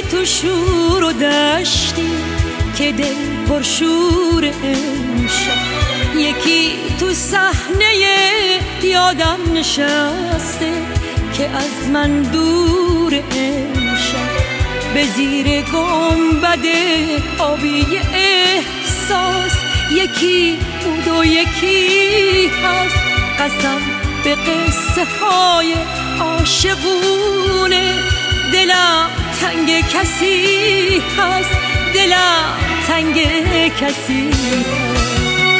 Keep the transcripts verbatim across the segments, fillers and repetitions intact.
تو شور و دشتی که دل پرشور امشب، یکی تو صحنه یادم نشسته که از من دور امشب، به زیر گنبد آبی احساس یکی بود و یکی هست. قسم به قصه های عاشقونه، دلم تنگ کسی هست، دلم تنگ کسی هست.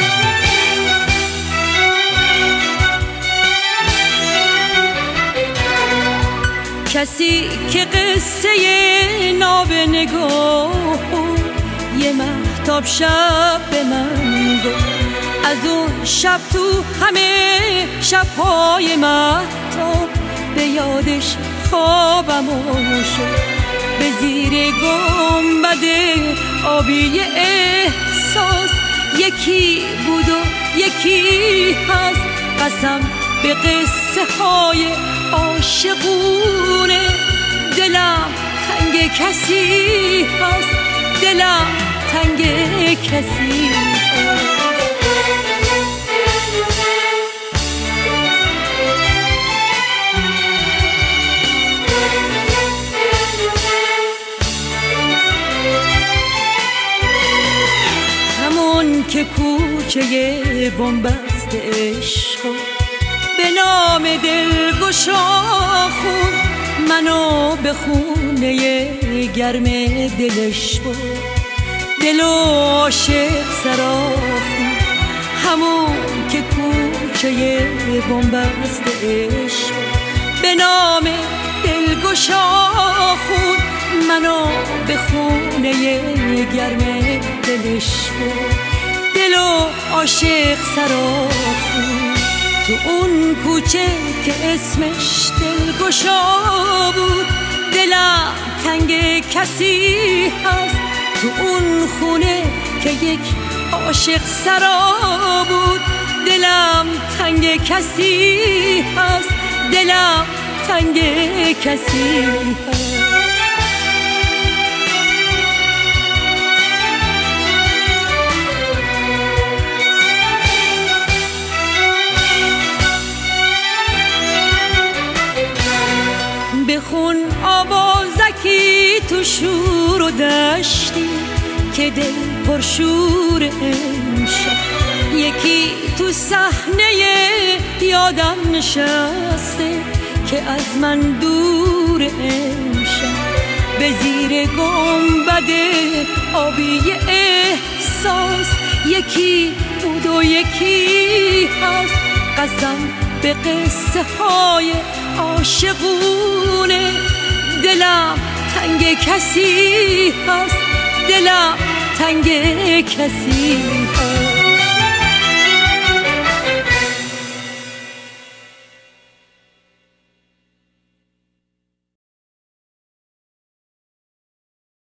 کسی که قصه ناب نگاه یه مهتاب شب به من گفت، از اون شب تو همه شبهای مهتاب به یادش خوابم شد. به زیر گنبد آبی احساس یکی بود و یکی هست. قسم به قصه های عاشقونه، دلم تنگ کسی هست، دلم تنگ کسی هست. همون که کوچه بنبست عشق به نام دلگشا خون، منو به خونه گرم دلش بود، دل و عاشق سراخون. همون که کوچه بنبست عشق به نام دلگشا خون، منو به خونه گرم دلش بود، دل و عاشق سراخون. تو اون کوچه که اسمش دلگشا بود، دلم تنگ کسی هست. تو اون خونه که یک عاشق سرا بود، دلم تنگ کسی هست، دلم تنگ کسی هست. بخون آوازکی تو شور و دشتی که دل پرشور امشب، یکی تو صحنه یادم نشسته که از من دور امشب، به زیر گنبد آبی احساس یکی بود و یکی هست. قسم به قصه های عاشقونه، دلم تنگ کسی هست، دلم تنگ کسی هست.